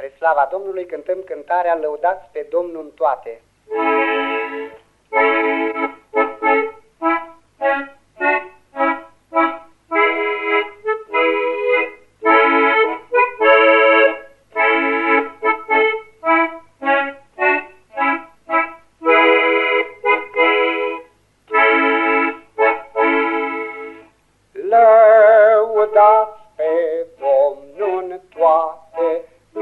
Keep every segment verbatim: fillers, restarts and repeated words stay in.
Spre slava Domnului cântăm cântarea Lăudați pe Domnul în toate. Lăudați pe Domnul în toate,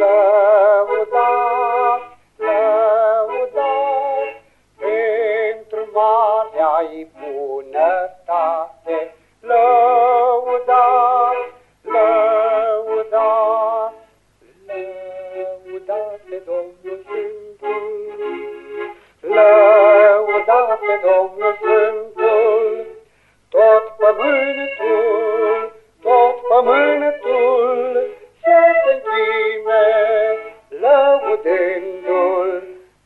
lăudați, lăudați, pentru marea-i bunătate. Lăudați, lăudați, lăudați pe Domnul Sfântul, lăudați pe Domnul Sfântul, tot pământul, tot pământul să se închine, lăudându-l,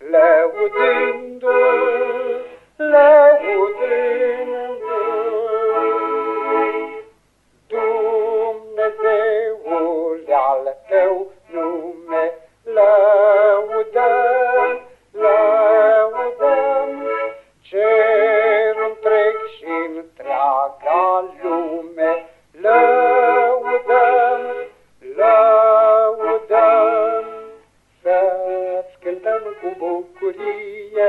lăudându-l, lăudându-l. Dumnezeule al tău nume, lăudăm, lăudăm, cerul întreg și întreaga lume, lăudăm, lăudăm, să-ți cântăm cu bucurie,